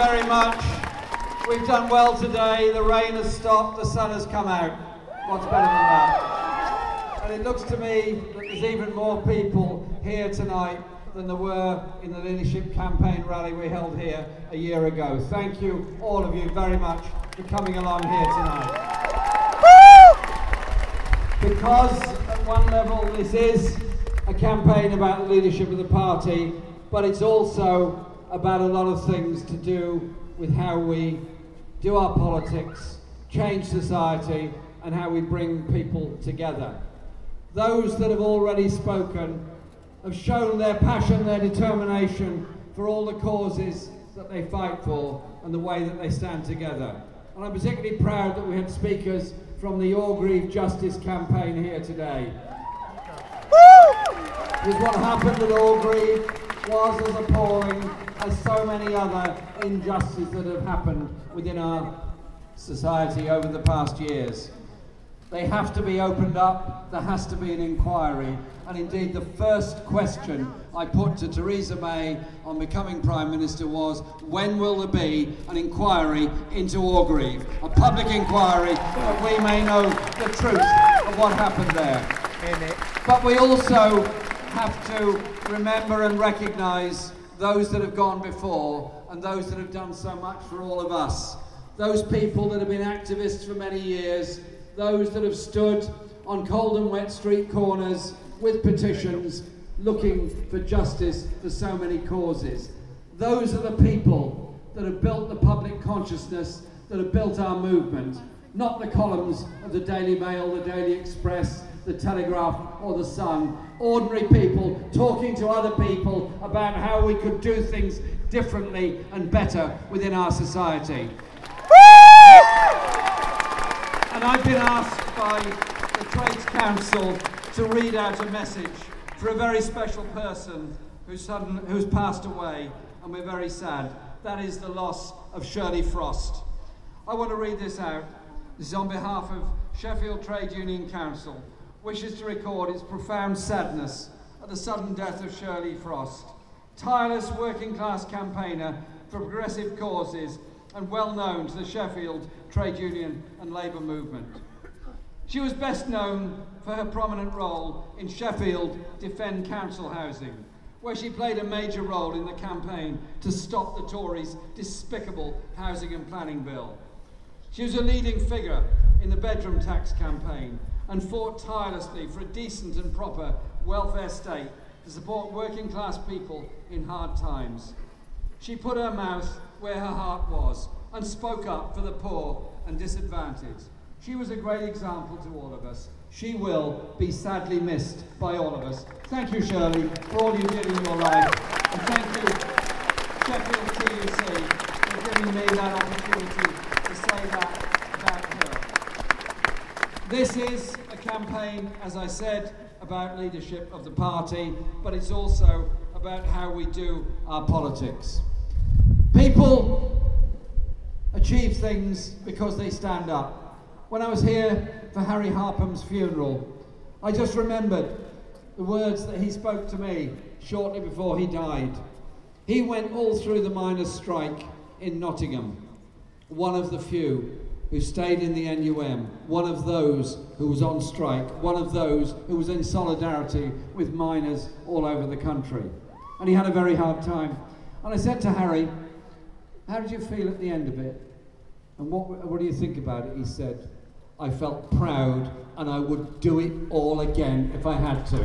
very much. We've done well today. The rain has stopped, the sun has come out. What's better than that? And it looks to me that there's even more people here tonight than there were in the leadership campaign rally we held here a year ago. Thank you, all of you, very much for coming along here tonight. Because at one level this is a campaign about the leadership of the party, but it's also about a lot of things to do with how we do our politics, change society, and how we bring people together. Those that have already spoken have shown their passion, their determination for all the causes that they fight for and the way that they stand together. And I'm particularly proud that we had speakers from the Orgreave Justice campaign here today. Because what happened at Orgreave was as appalling as so many other injustices that have happened within our society over the past years. They have to be opened up, there has to be an inquiry, and indeed the first question I put to Theresa May on becoming Prime Minister was, when will there be an inquiry into Orgreave? A public inquiry that we may know the truth of what happened there. But we also have to remember and recognise those that have gone before and those that have done so much for all of us. Those people that have been activists for many years, those that have stood on cold and wet street corners with petitions looking for justice for so many causes. Those are the people that have built the public consciousness, that have built our movement, not the columns of the Daily Mail, the Daily Express, the Telegraph or the Sun. Ordinary people talking to other people about how we could do things differently and better within our society. And I've been asked by the Trades Council to read out a message for a very special person who's passed away, and we're very sad. That is the loss of Shirley Frost. I want to read this out. This is on behalf of Sheffield Trade Union Council. Wishes to record its profound sadness at the sudden death of Shirley Frost, tireless working class campaigner for progressive causes and well known to the Sheffield trade union and labour movement. She was best known for her prominent role in Sheffield Defend Council Housing, where she played a major role in the campaign to stop the Tories' despicable housing and planning bill. She was a leading figure in the bedroom tax campaign and fought tirelessly for a decent and proper welfare state to support working class people in hard times. She put her mouth where her heart was and spoke up for the poor and disadvantaged. She was a great example to all of us. She will be sadly missed by all of us. Thank you, Shirley, for all you did in your life. And thank you, Sheffield TUC, for giving me that opportunity to say that about her. This is a campaign, as I said, about leadership of the party, but it's also about how we do our politics. People achieve things because they stand up. When I was here for Harry Harpham's funeral, I just remembered the words that he spoke to me shortly before he died. He went all through the miners' strike in Nottingham, one of the few who stayed in the NUM, one of those who was on strike, one of those who was in solidarity with miners all over the country. And he had a very hard time. And I said to Harry, how did you feel at the end of it? And what do you think about it? He said, I felt proud and I would do it all again if I had to.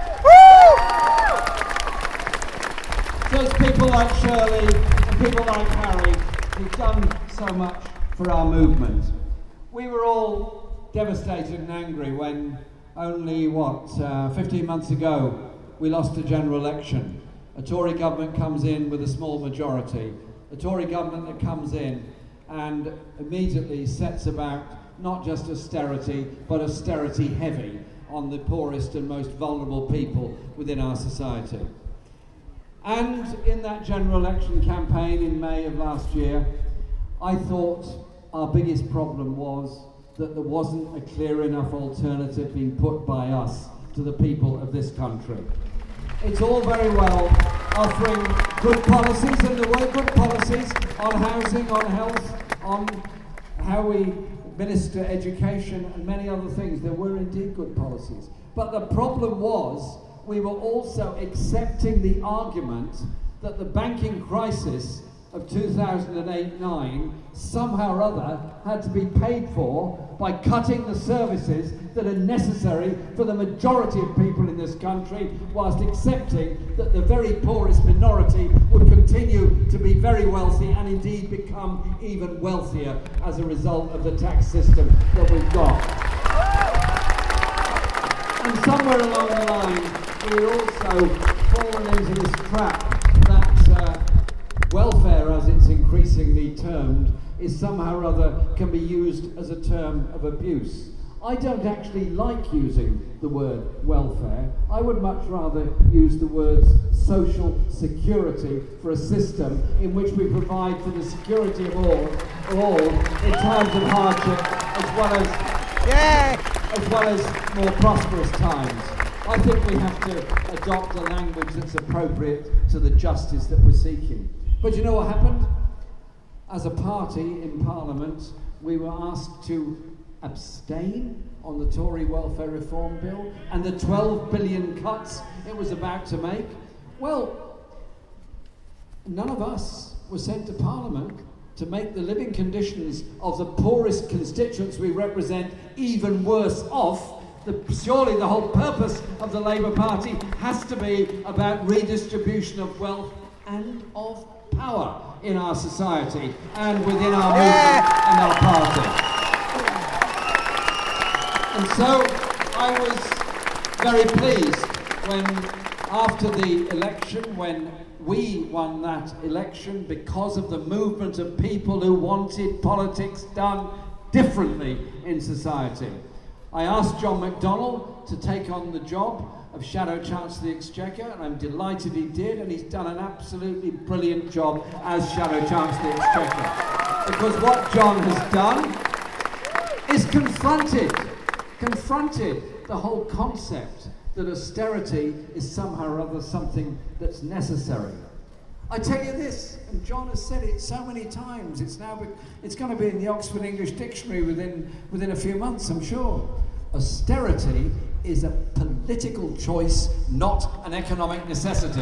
So it's people like Shirley and people like Harry who've done so much for our movement. We were all devastated and angry when only, 15 months ago, we lost the general election. A Tory government comes in with a small majority. A Tory government that comes in and immediately sets about not just austerity, but austerity heavy on the poorest and most vulnerable people within our society. And in that general election campaign in May of last year, I thought our biggest problem was that there wasn't a clear enough alternative being put by us to the people of this country. It's all very well offering good policies, and there were good policies on housing, on health, on how we minister education and many other things. There were indeed good policies. But the problem was we were also accepting the argument that the banking crisis of 2008-9 somehow or other had to be paid for by cutting the services that are necessary for the majority of people in this country, whilst accepting that the very poorest minority would continue to be very wealthy and indeed become even wealthier as a result of the tax system that we've got. And somewhere along the line, we're also fallen into this trap that welfare, as it's increasingly termed, is somehow or other can be used as a term of abuse. I don't actually like using the word welfare. I would much rather use the words social security for a system in which we provide for the security of all in times of hardship, as well as more prosperous times. I think we have to adopt a language that's appropriate to the justice that we're seeking. But you know what happened? As a party in Parliament, we were asked to abstain on the Tory welfare reform bill and the 12 billion cuts it was about to make. Well, none of us were sent to Parliament to make the living conditions of the poorest constituents we represent even worse off. Surely the whole purpose of the Labour Party has to be about redistribution of wealth and of power in our society and within our movement and our party. And so I was very pleased when, after the election, when we won that election because of the movement of people who wanted politics done differently in society. I asked John McDonnell to take on the job of Shadow Chancellor of the Exchequer, and I'm delighted he did, and he's done an absolutely brilliant job as Shadow Chancellor of the Exchequer. Because what John has done is confronted the whole concept that austerity is somehow or other something that's necessary. I tell you this, and John has said it so many times, it's going to be in the Oxford English Dictionary within a few months, I'm sure. Austerity is a political choice, not an economic necessity.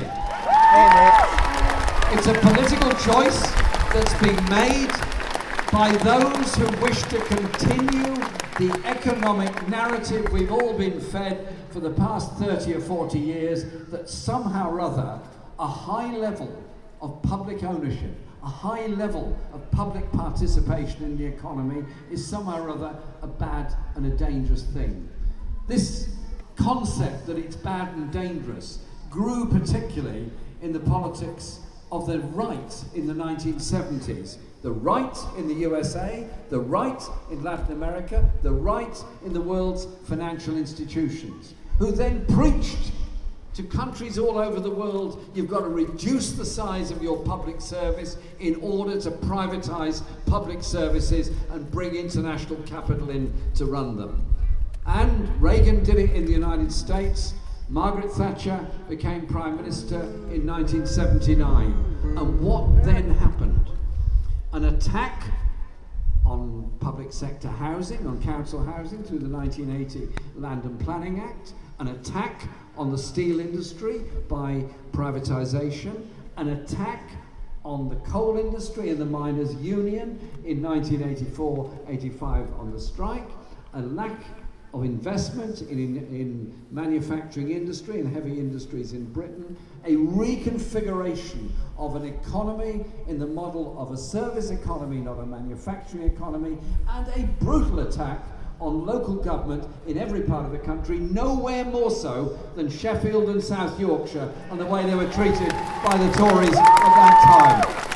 It's a political choice that's being made by those who wish to continue the economic narrative we've all been fed for the past 30 or 40 years, that somehow or other a high level of public ownership, a high level of public participation in the economy is somehow or other a bad and a dangerous thing. This concept that it's bad and dangerous grew particularly in the politics of the right in the 1970s. The right in the USA, the right in Latin America, the right in the world's financial institutions, who then preached to countries all over the world, you've got to reduce the size of your public service in order to privatize public services and bring international capital in to run them. And Reagan did it in the United States. Margaret Thatcher became Prime Minister in 1979. And what then happened? An attack on public sector housing, on council housing through the 1980 Land and Planning Act, an attack on the steel industry by privatization, an attack on the coal industry and the miners' union in 1984-85 on the strike, a lack of investment in manufacturing industry and heavy industries in Britain, a reconfiguration of an economy in the model of a service economy, not a manufacturing economy, and a brutal attack on local government in every part of the country, nowhere more so than Sheffield and South Yorkshire, and the way they were treated by the Tories at that time.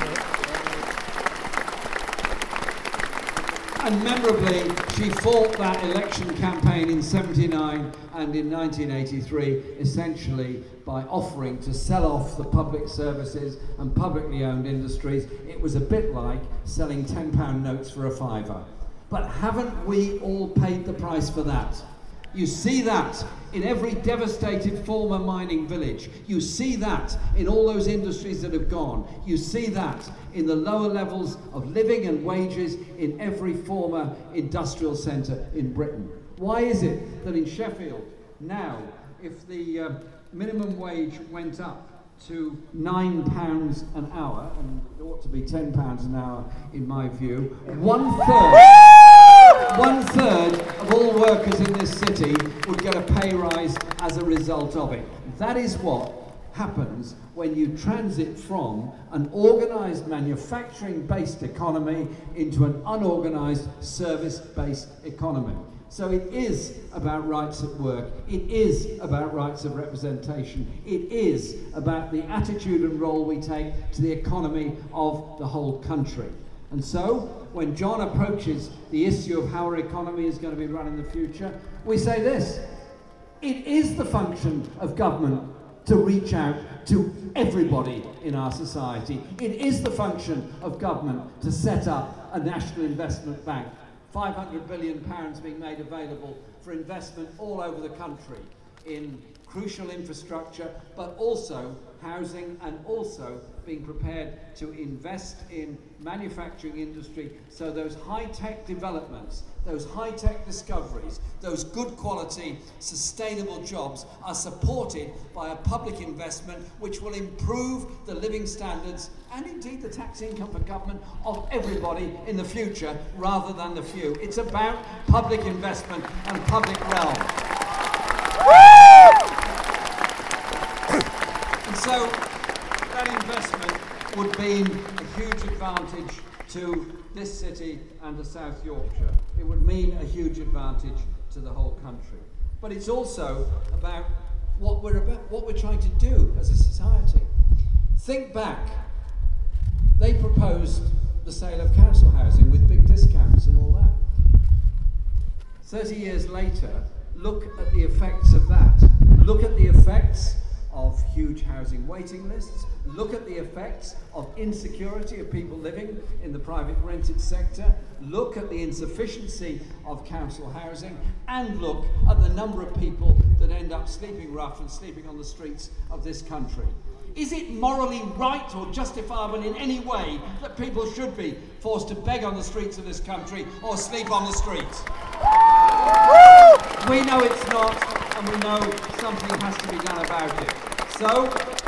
And memorably, she fought that election campaign in '79 and in 1983, essentially by offering to sell off the public services and publicly owned industries. It was a bit like selling £10 notes for a fiver. But haven't we all paid the price for that? You see that in every devastated former mining village. You see that in all those industries that have gone. You see that in the lower levels of living and wages in every former industrial centre in Britain. Why is it that in Sheffield now, if the minimum wage went up to £9 an hour, and it ought to be £10 an hour in my view, one third of all workers in this city would get a pay rise as a result of it. That is what happens when you transit from an organised manufacturing-based economy into an unorganised service-based economy. So it is about rights at work, it is about rights of representation, it is about the attitude and role we take to the economy of the whole country. And so, when John approaches the issue of how our economy is going to be run in the future, we say this: it is the function of government to reach out to everybody in our society. It is the function of government to set up a national investment bank. £500 billion being made available for investment all over the country in crucial infrastructure, but also housing, and also being prepared to invest in manufacturing industry, so those high-tech developments, those high-tech discoveries, those good quality, sustainable jobs are supported by a public investment which will improve the living standards and indeed the tax income for government of everybody in the future rather than the few. It's about public investment and public realm. And so that investment would mean a huge advantage to this city and to South Yorkshire. It would mean a huge advantage to the whole country. But it's also about what we're trying to do as a society. Think back. They proposed the sale of council housing with big discounts and all that. 30 years later, look at the effects of that. Look at the effects of huge housing waiting lists. Look at the effects of insecurity of people living in the private rented sector. Look at the insufficiency of council housing, and look at the number of people that end up sleeping rough and sleeping on the streets of this country. Is it morally right or justifiable in any way that people should be forced to beg on the streets of this country or sleep on the streets? We know it's not, and we know something has to be done about it. So,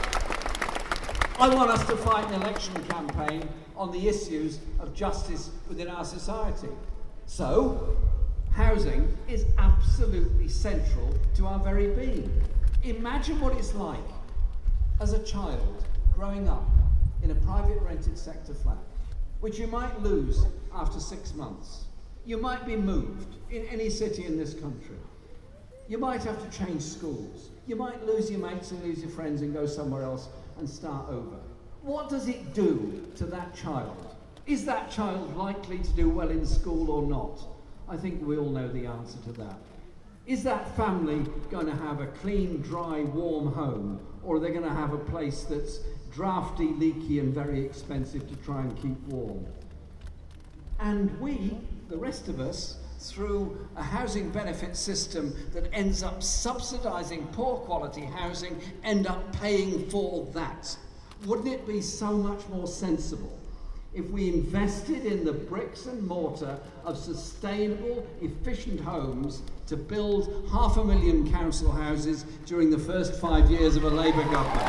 I want us to fight an election campaign on the issues of justice within our society. So, housing is absolutely central to our very being. Imagine what it's like as a child growing up in a private rented sector flat, which you might lose after 6 months. You might be moved in any city in this country. You might have to change schools. You might lose your mates and lose your friends and go somewhere else and start over. What does it do to that child? Is that child likely to do well in school or not? I think we all know the answer to that. Is that family going to have a clean, dry, warm home, or are they going to have a place that's drafty, leaky and very expensive to try and keep warm? And we, the rest of us, through a housing benefit system that ends up subsidising poor quality housing, end up paying for that. Wouldn't it be so much more sensible if we invested in the bricks and mortar of sustainable, efficient homes to build 500,000 council houses during the first 5 years of a Labour government?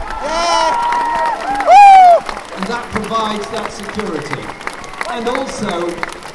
And that provides that security. And also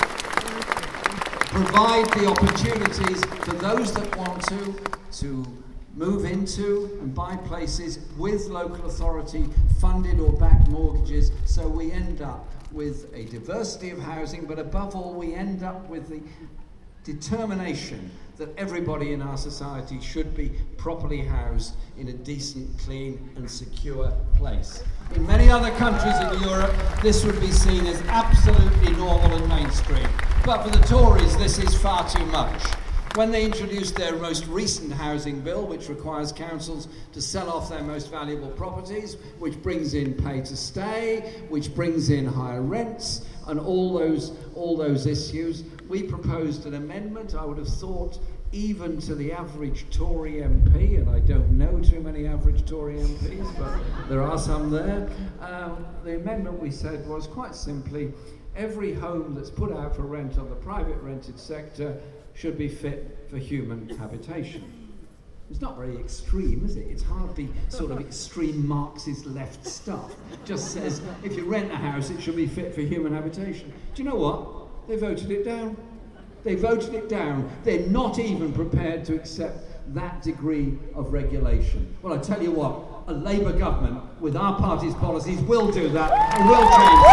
provide the opportunities for those that want to move into and buy places with local authority funded or backed mortgages, so we end up with a diversity of housing, but above all we end up with the determination that everybody in our society should be properly housed in a decent, clean and secure place. In many other countries in Europe, this would be seen as absolutely normal and mainstream. But for the Tories, this is far too much. When they introduced their most recent housing bill, which requires councils to sell off their most valuable properties, which brings in pay to stay, which brings in higher rents, and all those issues, we proposed an amendment, I would have thought, even to the average Tory MP, and I don't know too many average Tory MPs, but there are some there. The amendment we said was quite simply, every home that's put out for rent on the private rented sector should be fit for human habitation. It's not very extreme, is it? It's hardly sort of extreme Marxist left stuff. It just says, if you rent a house, it should be fit for human habitation. Do you know what? They voted it down. They voted it down. They're not even prepared to accept that degree of regulation. Well, I tell you what, a Labour government with our party's policies will do that and will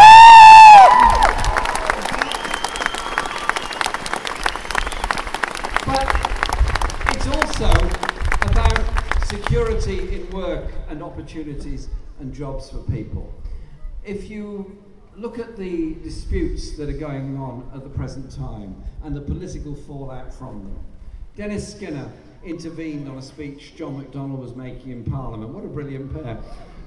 change. But it's also about security in work and opportunities and jobs for people. If you look at the disputes that are going on at the present time and the political fallout from them. Dennis Skinner intervened on a speech John McDonnell was making in Parliament. What a brilliant pair.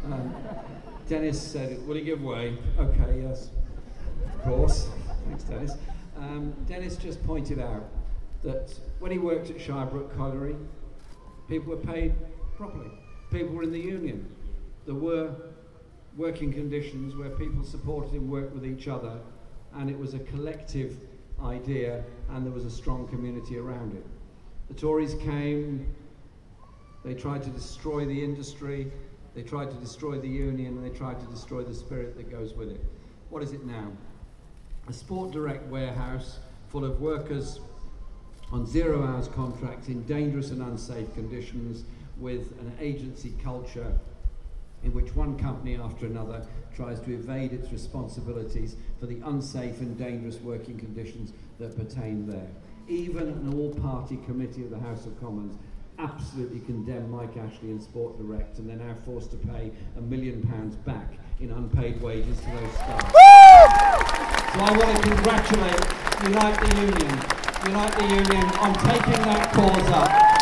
Dennis said, will he give way? Okay, yes, of course. Thanks, Dennis. Dennis just pointed out that when he worked at Shirebrook Colliery, people were paid properly. People were in the union. There were working conditions where people supported and worked with each other, and it was a collective idea, and there was a strong community around it. The Tories came, they tried to destroy the industry, they tried to destroy the union, and they tried to destroy the spirit that goes with it. What is it now? A Sport Direct warehouse full of workers on 0 hours contracts in dangerous and unsafe conditions, with an agency culture in which one company after another tries to evade its responsibilities for the unsafe and dangerous working conditions that pertain there. Even an all-party committee of the House of Commons absolutely condemned Mike Ashley and Sport Direct, and they're now forced to pay £1 million back in unpaid wages to those staff. So I want to congratulate Unite the Union on taking that cause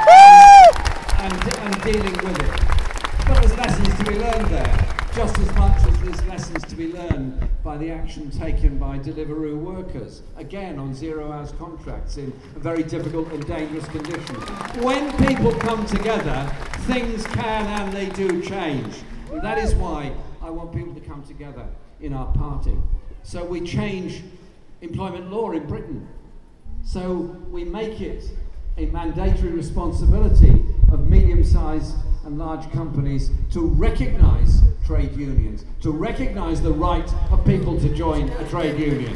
up and dealing with it. But there's lessons to be learned there, just as much as there's lessons to be learned by the action taken by Deliveroo workers, again on 0 hours contracts in very difficult and dangerous conditions. When people come together, things can and they do change. And that is why I want people to come together in our party. So we change employment law in Britain. So we make it a mandatory responsibility of medium-sized and large companies to recognise trade unions, to recognise the right of people to join a trade union.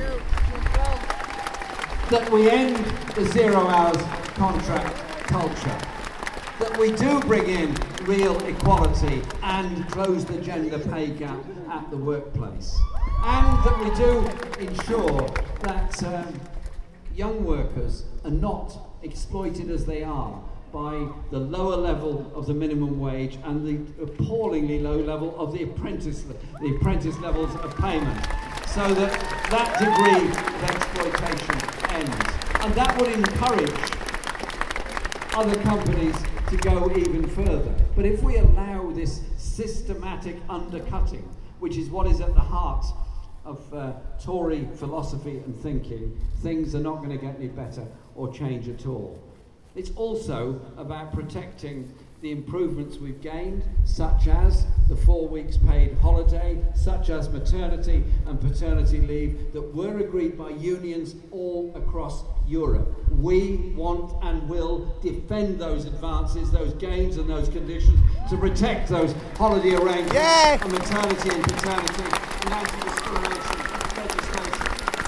That we end the 0 hours contract culture. That we do bring in real equality and close the gender pay gap at the workplace. And that we do ensure that young workers are not exploited as they are by the lower level of the minimum wage and the appallingly low level of the apprentice levels of payment, so that degree of exploitation ends. And that would encourage other companies to go even further. But if we allow this systematic undercutting, which is what is at the heart of Tory philosophy and thinking, things are not going to get any better or change at all. It's also about protecting the improvements we've gained, such as the 4 weeks paid holiday, such as maternity and paternity leave, that were agreed by unions all across Europe. We want and will defend those advances, those gains and those conditions to protect those holiday arrangements and maternity and paternity and anti-discrimination legislation.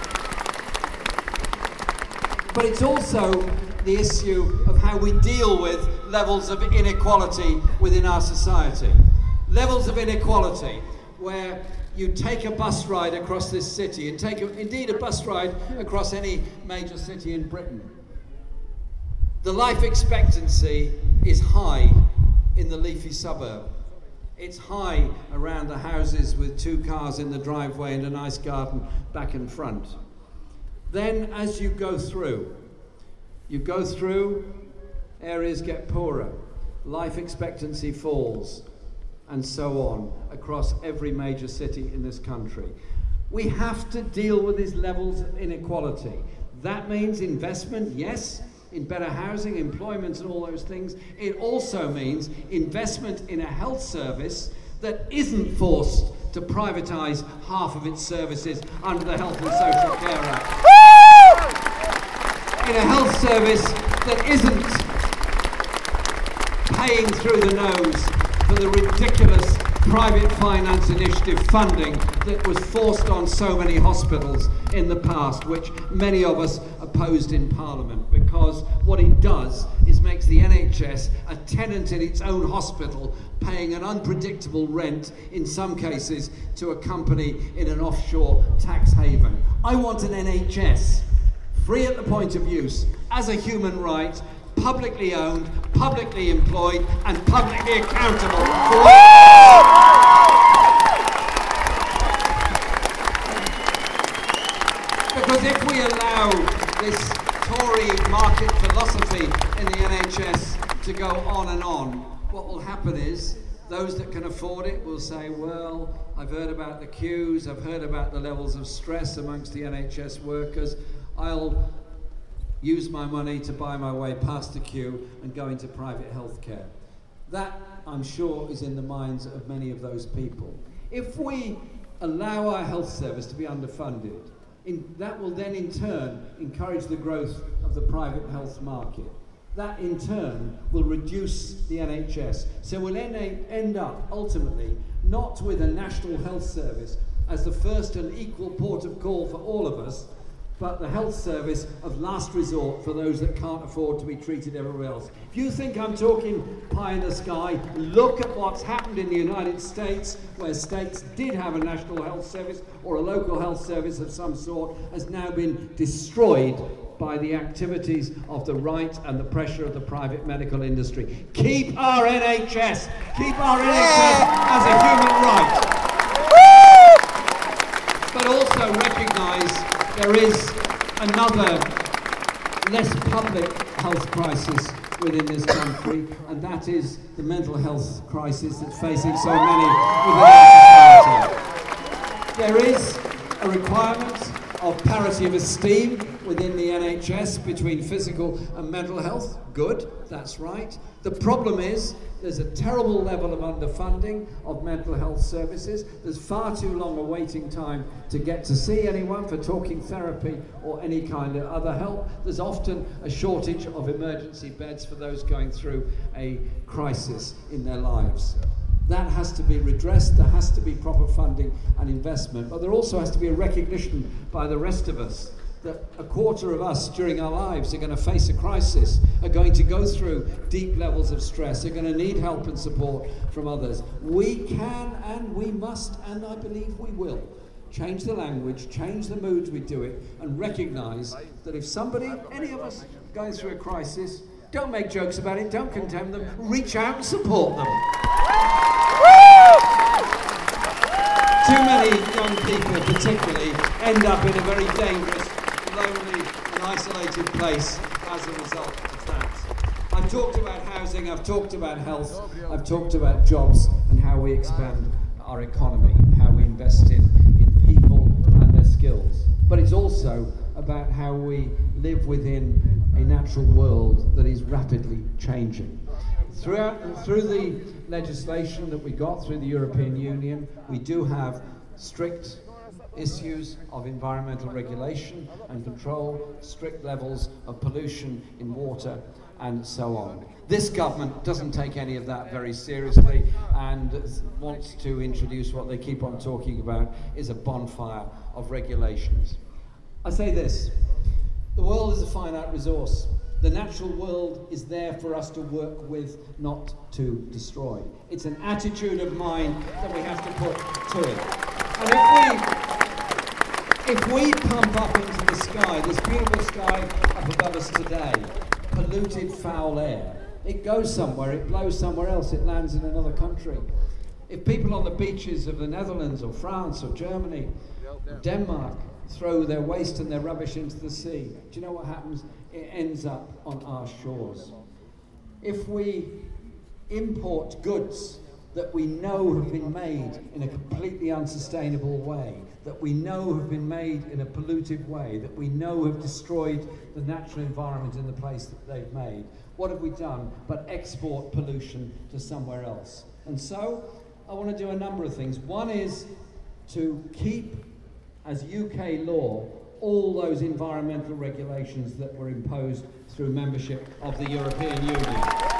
But it's also the issue of how we deal with levels of inequality within our society. Levels of inequality where you take a bus ride across this city, and indeed a bus ride across any major city in Britain. The life expectancy is high in the leafy suburb. It's high around the houses with 2 cars in the driveway and a nice garden back and front. Then as you go through, areas get poorer, life expectancy falls, and so on across every major city in this country. We have to deal with these levels of inequality. That means investment, yes, in better housing, employment and all those things. It also means investment in a health service that isn't forced to privatise half of its services under the Health and Social Care Act. In a health service that isn't paying through the nose for the ridiculous private finance initiative funding that was forced on so many hospitals in the past, which many of us opposed in Parliament, because what it does is makes the NHS a tenant in its own hospital, paying an unpredictable rent, in some cases, to a company in an offshore tax haven. I want an NHS, free at the point of use, as a human right, publicly owned, publicly employed, and publicly accountable for Because if we allow this Tory market philosophy in the NHS to go on and on, what will happen is those that can afford it will say, well, I've heard about the queues, I've heard about the levels of stress amongst the NHS workers, I'll use my money to buy my way past the queue and go into private healthcare. That, I'm sure, is in the minds of many of those people. If we allow our health service to be underfunded, that will then in turn encourage the growth of the private health market. That in turn will reduce the NHS. So we'll end up ultimately not with a national health service as the first and equal port of call for all of us, but the health service of last resort for those that can't afford to be treated everywhere else. If you think I'm talking pie in the sky, look at what's happened in the United States, where states did have a national health service or a local health service of some sort, has now been destroyed by the activities of the right and the pressure of the private medical industry. Keep our NHS! Keep our NHS as a human right! But also recognise there is another less public health crisis within this country, and that is the mental health crisis that's facing so many within our society. There is a requirement of parity of esteem within the NHS between physical and mental health. Good, that's right. The problem is there's a terrible level of underfunding of mental health services. There's far too long a waiting time to get to see anyone for talking therapy or any kind of other help. There's often a shortage of emergency beds for those going through a crisis in their lives. That has to be redressed, there has to be proper funding and investment, but there also has to be a recognition by the rest of us that a quarter of us during our lives are going to face a crisis, are going to go through deep levels of stress, are going to need help and support from others. We can and we must, and I believe we will, change the language, change the moods we do it, and recognise that if somebody, any of us, going through a crisis, don't make jokes about it, don't condemn them, reach out and support them. Too many young people particularly end up in a very dangerous, lonely and isolated place as a result of that. I've talked about housing, I've talked about health, I've talked about jobs and how we expand our economy, how we invest in people and their skills. But it's also about how we live within a natural world that is rapidly changing. Through the legislation that we got through the European Union, we do have strict issues of environmental regulation and control, strict levels of pollution in water, and so on. This government doesn't take any of that very seriously and wants to introduce what they keep on talking about is a bonfire of regulations. I say this, the world is a finite resource. The natural world is there for us to work with, not to destroy. It's an attitude of mind that we have to put to it. And if we pump up into the sky, this beautiful sky up above us today, polluted foul air, it goes somewhere, it blows somewhere else, it lands in another country. If people on the beaches of the Netherlands or France or Germany, Denmark, throw their waste and their rubbish into the sea, do you know what happens? It ends up on our shores. If we import goods that we know have been made in a completely unsustainable way, that we know have been made in a pollutive way, that we know have destroyed the natural environment in the place that they've made. What have we done but export pollution to somewhere else? And so I want to do a number of things. One is to keep, as UK law, all those environmental regulations that were imposed through membership of the European Union.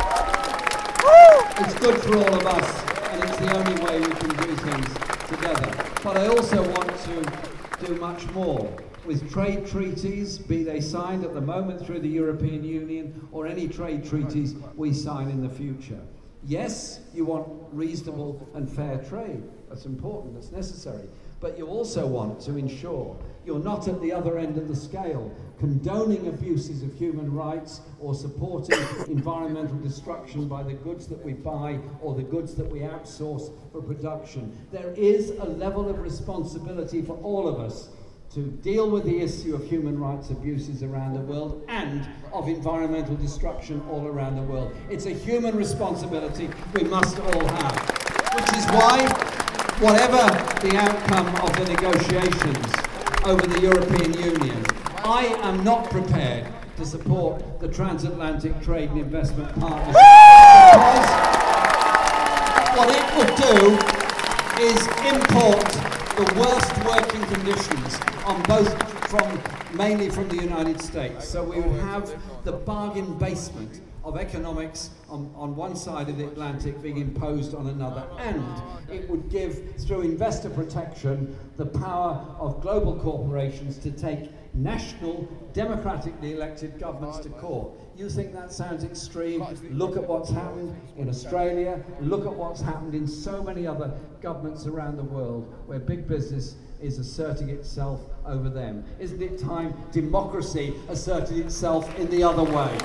It's good for all of us, and it's the only way we can do things together. But I also want to do much more with trade treaties, be they signed at the moment through the European Union, or any trade treaties we sign in the future. Yes, you want reasonable and fair trade. That's important, that's necessary. But you also want to ensure you're not at the other end of the scale, condoning abuses of human rights or supporting environmental destruction by the goods that we buy or the goods that we outsource for production. There is a level of responsibility for all of us to deal with the issue of human rights abuses around the world and of environmental destruction all around the world. It's a human responsibility we must all have, which is why, whatever the outcome of the negotiations over the European Union, I am not prepared to support the Transatlantic Trade and Investment Partnership because what it would do is import the worst working conditions on both mainly from the United States. So we would have the bargain basement of economics on one side of the Atlantic being imposed on another, and it would give, through investor protection, the power of global corporations to take national, democratically elected governments to court. You think that sounds extreme? Look at what's happened in Australia, look at what's happened in so many other governments around the world where big business is asserting itself over them. Isn't it time democracy asserted itself in the other way?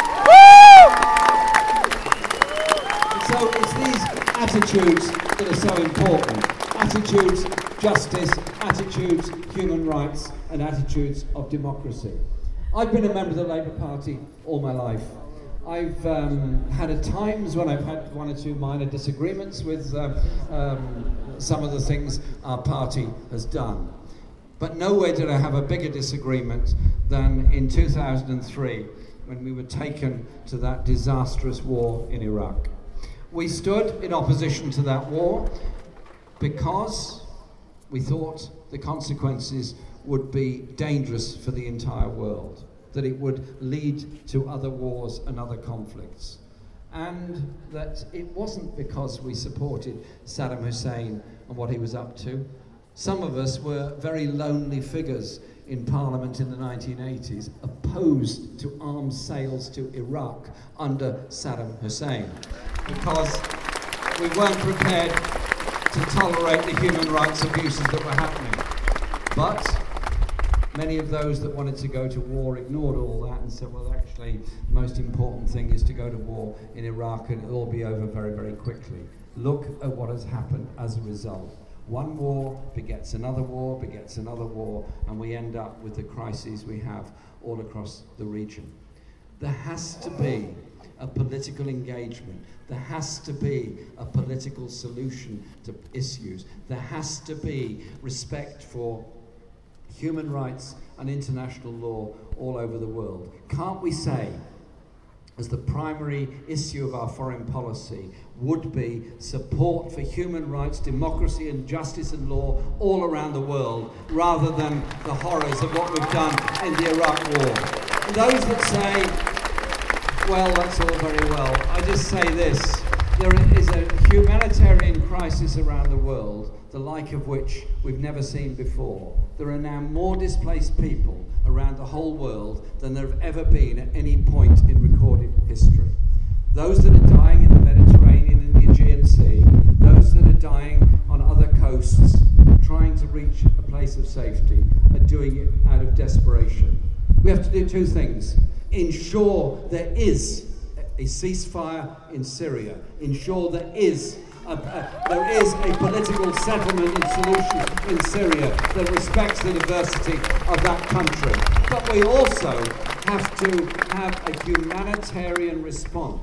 So it's these attitudes that are so important. Attitudes, justice, attitudes, human rights, and attitudes of democracy. I've been a member of the Labour Party all my life. I've had at times when I've had one or two minor disagreements with some of the things our party has done. But nowhere did I have a bigger disagreement than in 2003 when we were taken to that disastrous war in Iraq. We stood in opposition to that war because we thought the consequences would be dangerous for the entire world, that it would lead to other wars and other conflicts, and that it wasn't because we supported Saddam Hussein and what he was up to. Some of us were very lonely figures in Parliament in the 1980s, opposed to arms sales to Iraq under Saddam Hussein, because we weren't prepared to tolerate the human rights abuses that were happening. But many of those that wanted to go to war ignored all that and said, well, actually, the most important thing is to go to war in Iraq and it'll all be over very, very quickly. Look at what has happened as a result. One war begets another war, begets another war, and we end up with the crises we have all across the region. There has to be a political engagement. There has to be a political solution to issues. There has to be respect for human rights and international law all over the world. Can't we say, as the primary issue of our foreign policy would be support for human rights, democracy and justice and law all around the world, rather than the horrors of what we've done in the Iraq war? And those that say, well, that's all very well, I just say this: there is a humanitarian crisis around the world, the like of which we've never seen before. There are now more displaced people around the whole world than there have ever been at any point in recorded history. Those that are dying in the Mediterranean and the Aegean Sea, those that are dying on other coasts, trying to reach a place of safety, are doing it out of desperation. We have to do two things: ensure there is a ceasefire in Syria, ensure there is a political settlement and solution in Syria that respects the diversity of that country. But we also have to have a humanitarian response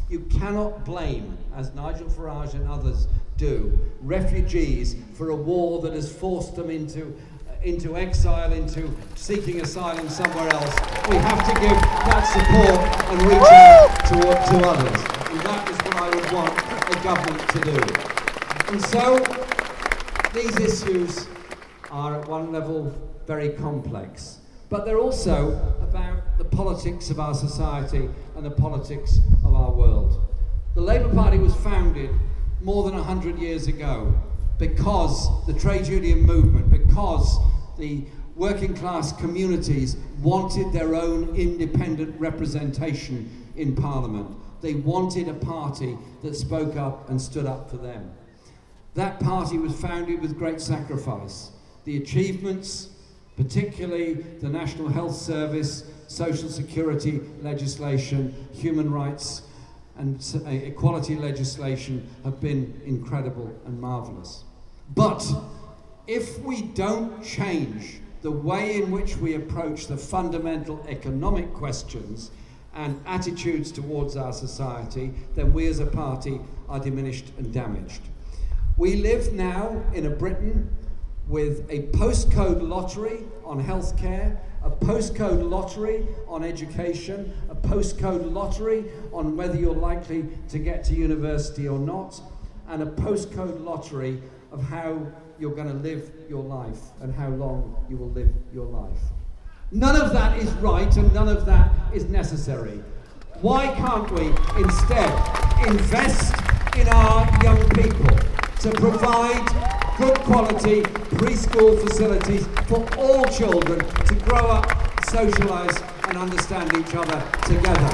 You cannot blame, as Nigel Farage and others do, refugees for a war that has forced them into exile, into seeking asylum somewhere else. We have to give that support and reach out to others. And that is what I would want a government to do. And so, these issues are at one level very complex, but they're also about the politics of our society and the politics of our world. The Labour Party was founded more than 100 years ago because the trade union movement, because the working class communities wanted their own independent representation in Parliament. They wanted a party that spoke up and stood up for them. That party was founded with great sacrifice. The achievements, particularly the National Health Service, Social Security legislation, human rights and equality legislation have been incredible and marvellous. But if we don't change the way in which we approach the fundamental economic questions and attitudes towards our society, then we as a party are diminished and damaged. We live now in a Britain with a postcode lottery on healthcare, a postcode lottery on education, a postcode lottery on whether you're likely to get to university or not, and a postcode lottery of how you're going to live your life and how long you will live your life. None of that is right and none of that is necessary. Why can't we instead invest in our young people to provide good quality preschool facilities for all children to grow up, socialise and understand each other together?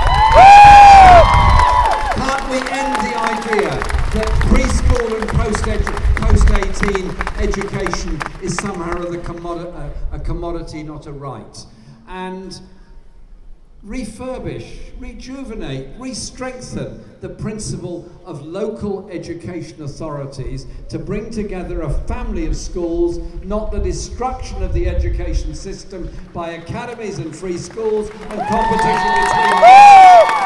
Can't we end the idea that preschool and post-18 education is somehow a commodity, not a right? And refurbish, rejuvenate, re-strengthen the principle of local education authorities to bring together a family of schools, not the destruction of the education system by academies and free schools and competition between them.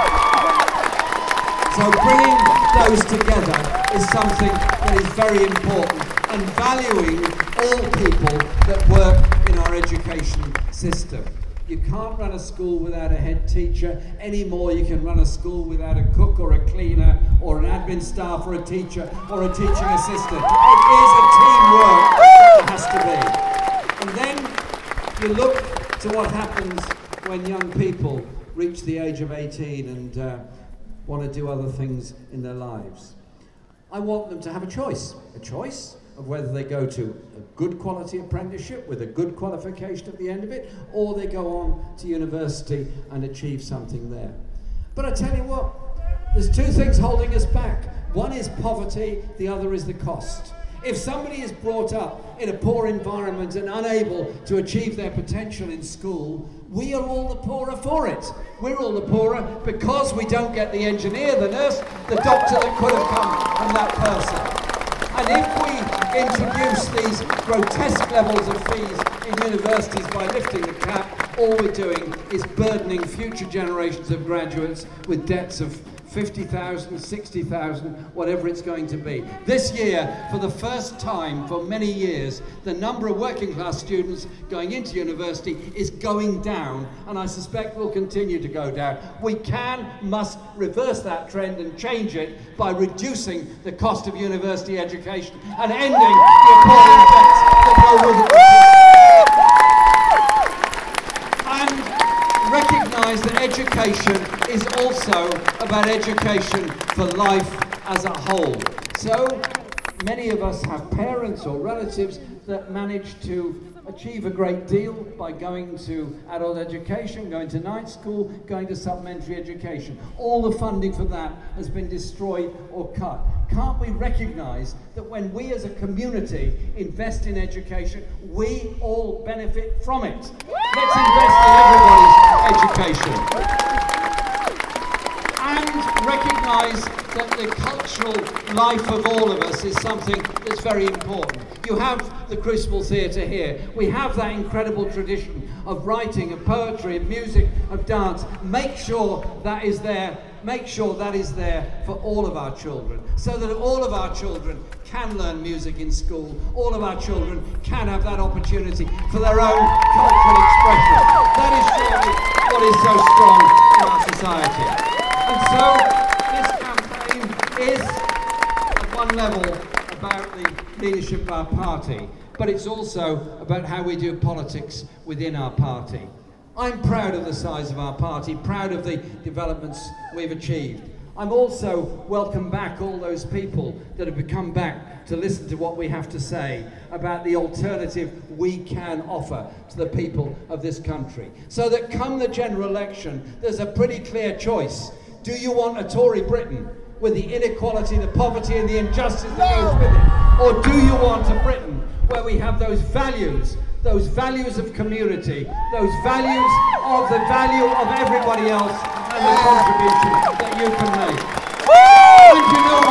So bringing those together is something that is very important, and valuing all people that work in our education system. You can't run a school without a head teacher any more you can run a school without a cook or a cleaner or an admin staff or a teacher or a teaching assistant. It is a teamwork that has to be. And then you look to what happens when young people reach the age of 18 and want to do other things in their lives. I want them to have a choice of whether they go to a good quality apprenticeship with a good qualification at the end of it, or they go on to university and achieve something there. But I tell you what, there's two things holding us back. One is poverty, the other is the cost. If somebody is brought up in a poor environment and unable to achieve their potential in school, we are all the poorer for it. We're all the poorer because we don't get the engineer, the nurse, the doctor that could have come from that person. And if we introduce these grotesque levels of fees in universities by lifting the cap, all we're doing is burdening future generations of graduates with debts of 50,000, 60,000, whatever it's going to be. This year, for the first time for many years, the number of working class students going into university is going down, and I suspect will continue to go down. We must reverse that trend and change it by reducing the cost of university education and ending the appalling debts that go with it. Recognise that education is also about education for life as a whole. So many of us have parents or relatives that manage to achieve a great deal by going to adult education, going to night school, going to supplementary education. All the funding for that has been destroyed or cut. Can't we recognise that when we as a community invest in education, we all benefit from it? Let's invest in everybody's education. And recognise that the cultural life of all of us is something that's very important. You have the Crucible Theatre here. We have that incredible tradition of writing, of poetry, of music, of dance. Make sure that is there make sure that is there for all of our children, so that all of our children can learn music in school, all of our children can have that opportunity for their own cultural expression. That is surely what is so strong in our society. And so this campaign is, at one level, about the leadership of our party, but it's also about how we do politics within our party. I'm proud of the size of our party, proud of the developments we've achieved. I'm also welcome back all those people that have come back to listen to what we have to say about the alternative we can offer to the people of this country. So that come the general election, there's a pretty clear choice. Do you want a Tory Britain with the inequality, the poverty and the injustice that goes with it? Or do you want a Britain where we have those values of community, those values of the value of everybody else and the contribution that you can make? And you know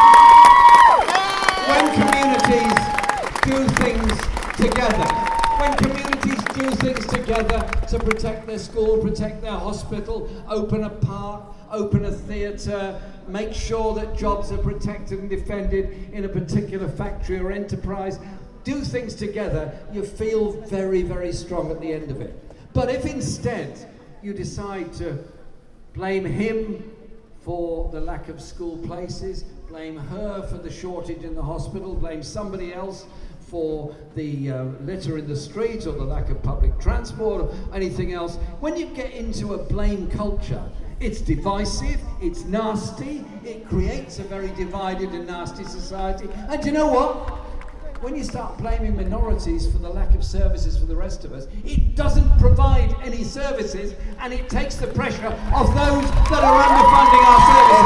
what? When communities do things together to protect their school, protect their hospital, open a park, open a theatre, make sure that jobs are protected and defended in a particular factory or enterprise, do things together, you feel very, very strong at the end of it. But if instead you decide to blame him for the lack of school places, blame her for the shortage in the hospital, blame somebody else for the litter in the street or the lack of public transport or anything else, when you get into a blame culture, it's divisive, it's nasty, it creates a very divided and nasty society. And you know what? When you start blaming minorities for the lack of services for the rest of us, it doesn't provide any services, and it takes the pressure off those that are underfunding our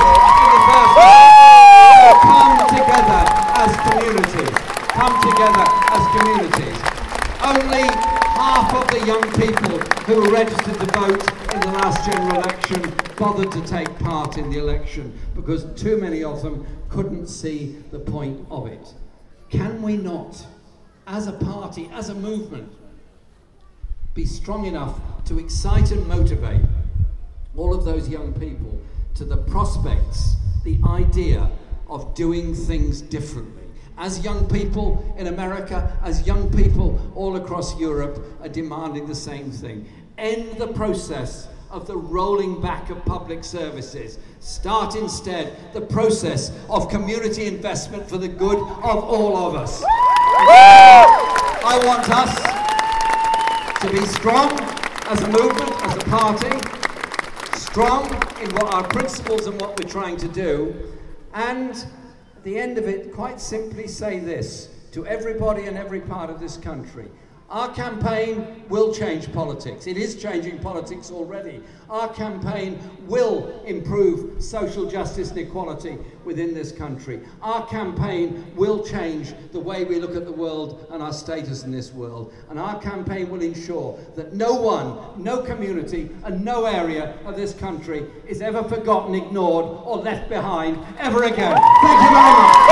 services in the first place. So come together as communities. Only half of the young people who were registered to vote in the last general election bothered to take part in the election because too many of them couldn't see the point of it. Can we not, as a party, as a movement, be strong enough to excite and motivate all of those young people to the prospects, the idea of doing things differently? As young people in America, as young people all across Europe are demanding the same thing. End the process of the rolling back of public services. Start instead the process of community investment for the good of all of us. I want us to be strong as a movement, as a party, strong in what our principles and what we're trying to do, and at the end of it, quite simply say this to everybody in every part of this country. Our campaign will change politics. It is changing politics already. Our campaign will improve social justice and equality within this country. Our campaign will change the way we look at the world and our status in this world. And our campaign will ensure that no one, no community, and no area of this country is ever forgotten, ignored, or left behind ever again. Thank you very much.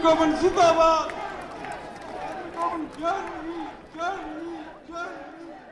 Germany!